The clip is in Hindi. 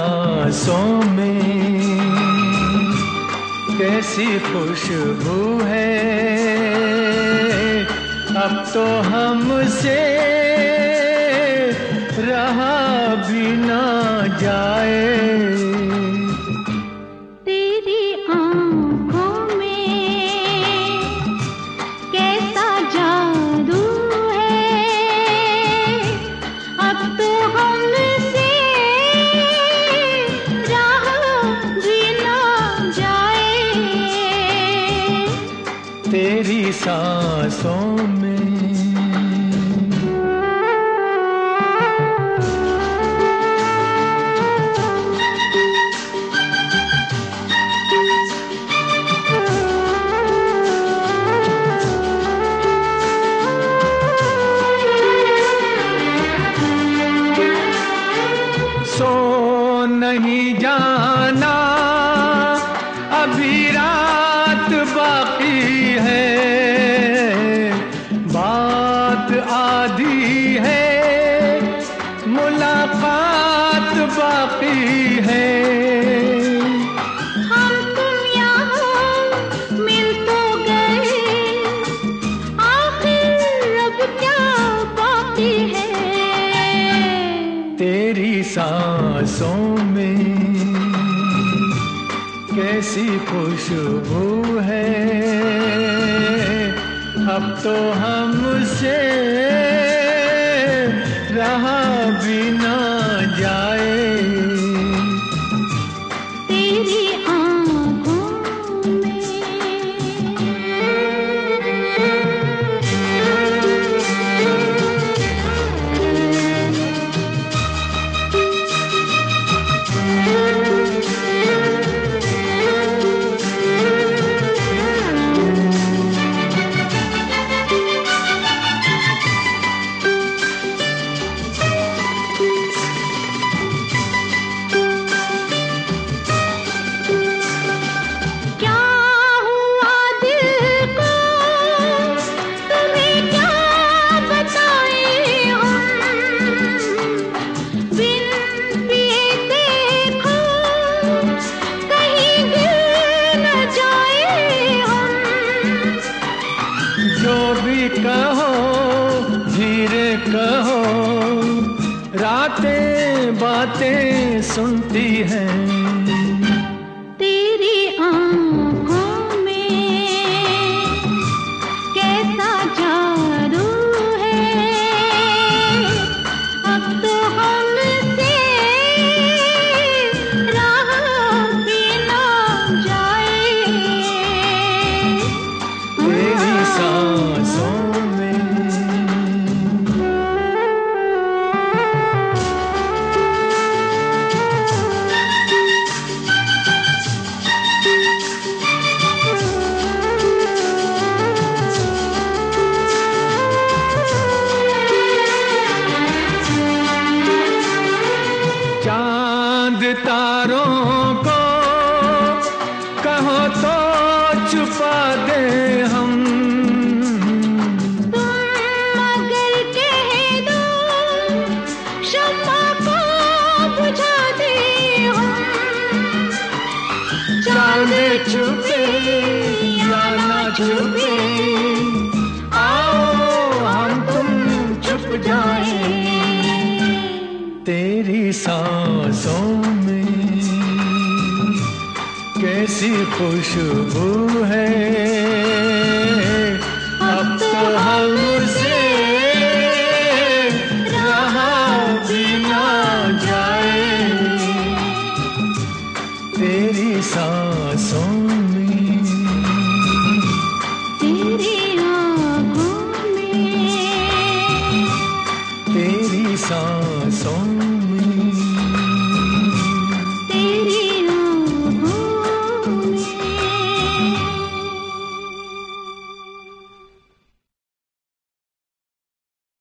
सांसों में कैसी खुशबू है, अब तो हमसे रहा भी ना जाए। तेरी आँखों में कैसा जादू है, अब तो हमसे रहा भी ना जाए। तेरी सांसों में सो नहीं जाना, अभी रात बाकी है, बात आधी है, मुलाकात बाकी है। हम तुम यहाँ मिल तो गए, आखिर अब क्या बाकी है। तेरी सांसों में कैसी खुशबू है, अब तो हमसे रहा भी ना जाए। तेरी आँखों में कहो धीरे कहो, रातें बातें सुनती हैं। तेरी आँखों में कैसा जादू है, अब तो हमसे रहा भी ना जाए। तेरी सांसों चांद तारों को कहो तो छुपा दे हम, तुम अगर कह दो शम्मा को बुझा दे हम। चांद छुपे या ना छुपे, आओ हम तुम छुप जाएं। तेरी सांसों में कैसी खुशबू है,